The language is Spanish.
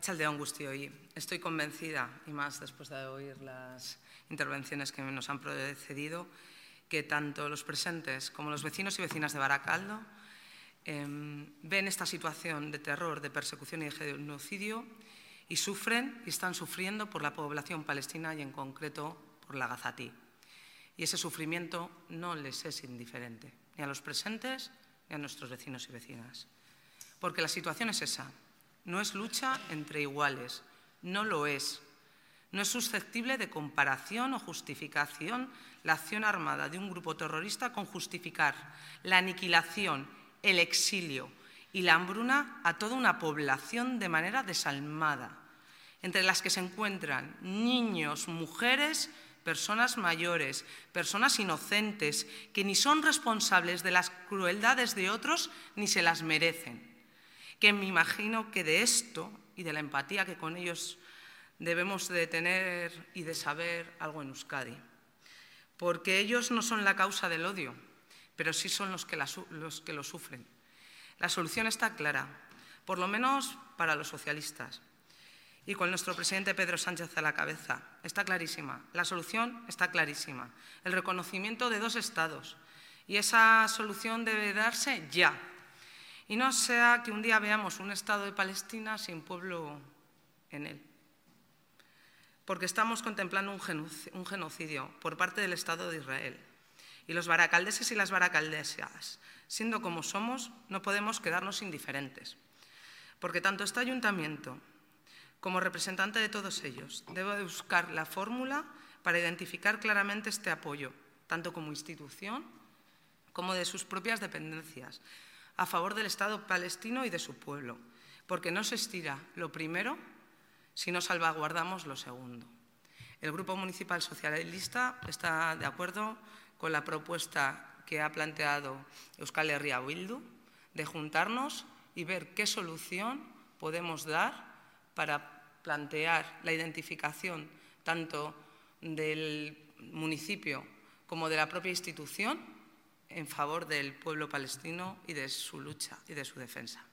Arratsaldeon guztioi. Estoy convencida, y más después de oír las intervenciones que nos han precedido, que tanto los presentes como los vecinos y vecinas de Barakaldo ven esta situación de terror, de persecución y de genocidio y sufren y están sufriendo por la población palestina y en concreto por la gazatí. Y ese sufrimiento no les es indiferente, ni a los presentes ni a nuestros vecinos y vecinas. Porque la situación es esa. No es lucha entre iguales, no lo es. No es susceptible de comparación o justificación la acción armada de un grupo terrorista con justificar la aniquilación, el exilio y la hambruna a toda una población de manera desalmada, entre las que se encuentran niños, mujeres, personas mayores, personas inocentes, que ni son responsables de las crueldades de otros ni se las merecen. Que me imagino que de esto y de la empatía que con ellos debemos de tener y de saber algo en Euskadi. Porque ellos no son la causa del odio, pero sí son los que lo sufren. La solución está clara, por lo menos para los socialistas. Y con nuestro presidente Pedro Sánchez a la cabeza, está clarísima. La solución está clarísima. El reconocimiento de dos estados. Y esa solución debe darse ya. Y no sea que un día veamos un Estado de Palestina sin pueblo en él. Porque estamos contemplando un genocidio por parte del Estado de Israel. Y los baracaldeses y las baracaldesas, siendo como somos, no podemos quedarnos indiferentes. Porque tanto este ayuntamiento como representante de todos ellos debe buscar la fórmula para identificar claramente este apoyo, tanto como institución como de sus propias dependencias, a favor del Estado palestino y de su pueblo, porque no se estira lo primero si no salvaguardamos lo segundo. El Grupo Municipal Socialista está de acuerdo con la propuesta que ha planteado Euskal Herria Bildu de juntarnos y ver qué solución podemos dar para plantear la identificación tanto del municipio como de la propia institución en favor del pueblo palestino y de su lucha y de su defensa.